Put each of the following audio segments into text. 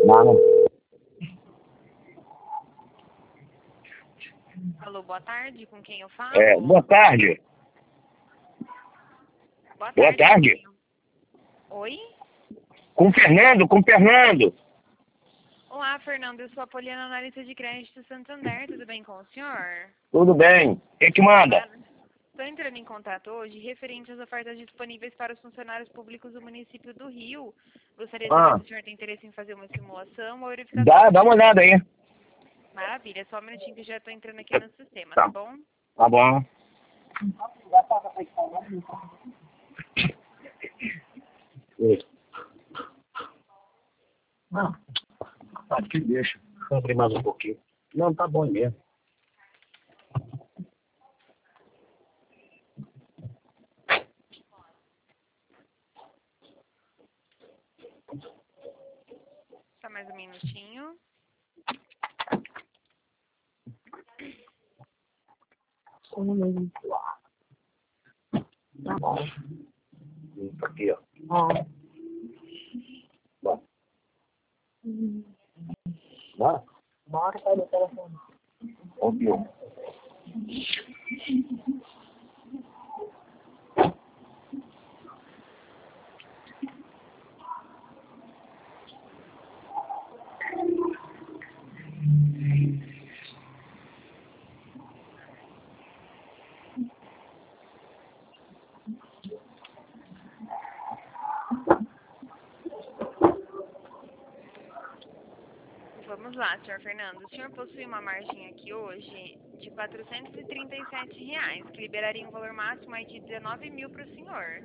Não. Alô, boa tarde, com quem eu falo? Boa tarde. Boa tarde. Oi? Com o Fernando. Olá, Fernando, eu sou a Poliana, analista de crédito Santander, tudo bem com o senhor? Tudo bem. O que manda? Estou entrando em contato hoje referente às ofertas disponíveis para os funcionários públicos do município do Rio. Gostaria de saber se o senhor tem interesse em fazer uma simulação ou verificação. Dá uma olhada aí. Maravilha, só um minutinho que já estou entrando aqui no sistema, tá bom? Tá bom. Não. Aqui deixa. Vou abrir mais um pouquinho. Não, tá bom mesmo. Só mais um minutinho. Tá bom. Aqui, ó. Bom. Bora, sai do telefone. Ouviu? Vamos lá, senhor Fernando. O senhor possui uma margem aqui hoje de R$ 437, que liberaria um valor máximo aí de 19 mil para o senhor.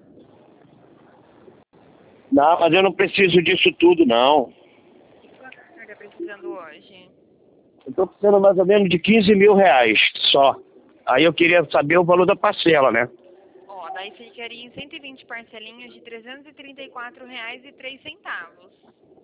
Não, mas eu não preciso disso tudo, não. E quanto o senhor está precisando hoje? Eu tô precisando mais ou menos de 15 mil reais só. Aí eu queria saber o valor da parcela, né? Ó, daí ficaria em 120 parcelinhas de R$ 334,03.